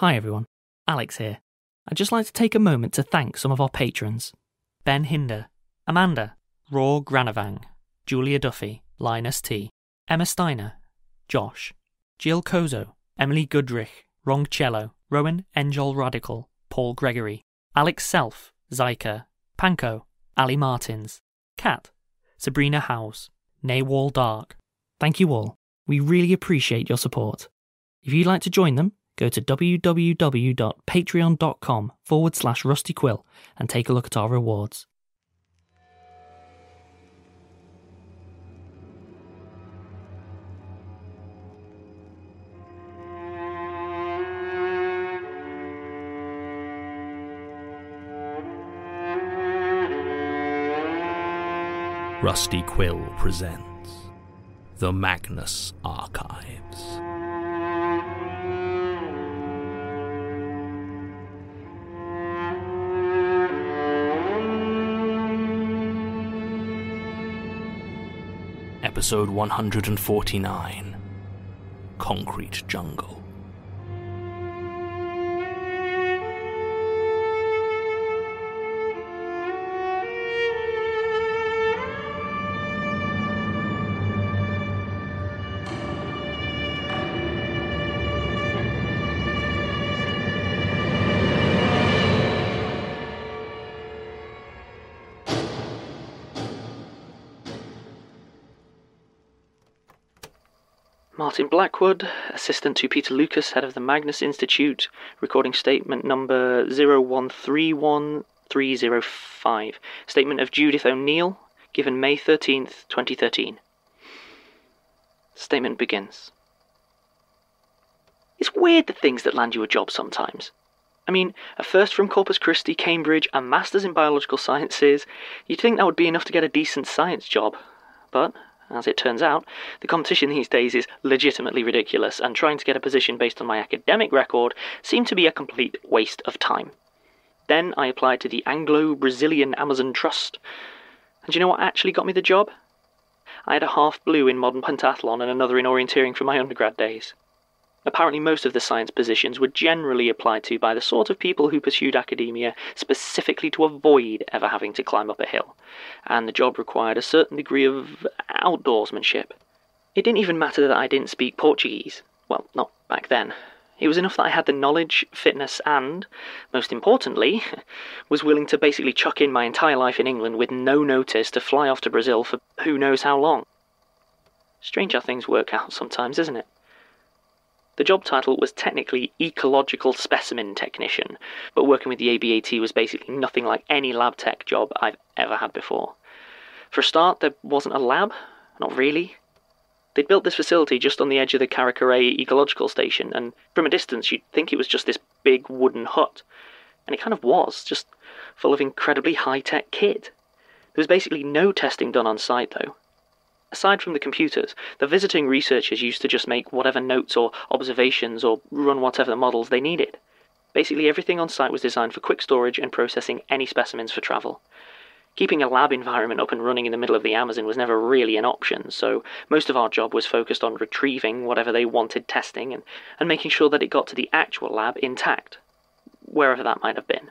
Hi everyone, Alex here. I'd just like to take a moment to thank some of our patrons. Ben Hinder, Amanda, Raw Granavang, Julia Duffy, Linus T, Emma Steiner, Josh, Jill Kozo, Emily Goodrich, Rong Cello, Rowan Engel Radical, Paul Gregory, Alex Self, Zyka, Panko, Ali Martins, Kat, Sabrina Howes, Naywall Dark. Thank you all. We really appreciate your support. If you'd like to join them, go to www.patreon.com/rustyquill and take a look at our rewards. Rusty Quill presents The Magnus Archives. Episode 149, Concrete Jungle. Martin Blackwood, assistant to Peter Lucas, head of the Magnus Institute, recording statement number 0131305. Statement of Judith O'Neill, given May 13th, 2013. Statement begins. It's weird the things that land you a job sometimes. I mean, a first from Corpus Christi, Cambridge, a master's in biological sciences. You'd think that would be enough to get a decent science job. But as it turns out, the competition these days is legitimately ridiculous, and trying to get a position based on my academic record seemed to be a complete waste of time. Then I applied to the Anglo-Brazilian Amazon Trust. And do you know what actually got me the job? I had a half blue in modern pentathlon and another in orienteering from my undergrad days. Apparently most of the science positions were generally applied to by the sort of people who pursued academia specifically to avoid ever having to climb up a hill, and the job required a certain degree of outdoorsmanship. It didn't even matter that I didn't speak Portuguese. Well, not back then. It was enough that I had the knowledge, fitness, and, most importantly, was willing to basically chuck in my entire life in England with no notice to fly off to Brazil for who knows how long. Strange how things work out sometimes, isn't it? The job title was technically Ecological Specimen Technician, but working with the ABAT was basically nothing like any lab tech job I've ever had before. For a start, there wasn't a lab. Not really. They'd built this facility just on the edge of the Caracaray Ecological Station, and from a distance you'd think it was just this big wooden hut. And it kind of was, just full of incredibly high-tech kit. There was basically no testing done on site, though. Aside from the computers, the visiting researchers used to just make whatever notes or observations or run whatever models they needed. Basically everything on site was designed for quick storage and processing any specimens for travel. Keeping a lab environment up and running in the middle of the Amazon was never really an option, so most of our job was focused on retrieving whatever they wanted testing and making sure that it got to the actual lab intact, wherever that might have been.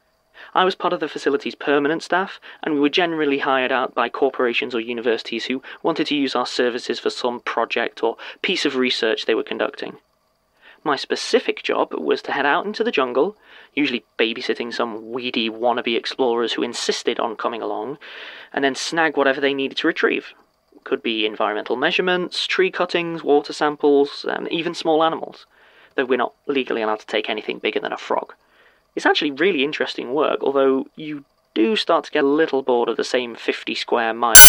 I was part of the facility's permanent staff, and we were generally hired out by corporations or universities who wanted to use our services for some project or piece of research they were conducting. My specific job was to head out into the jungle, usually babysitting some weedy wannabe explorers who insisted on coming along, and then snag whatever they needed to retrieve. Could be environmental measurements, tree cuttings, water samples, even small animals, though we're not legally allowed to take anything bigger than a frog. It's actually really interesting work, although you do start to get a little bored of the same 50 square miles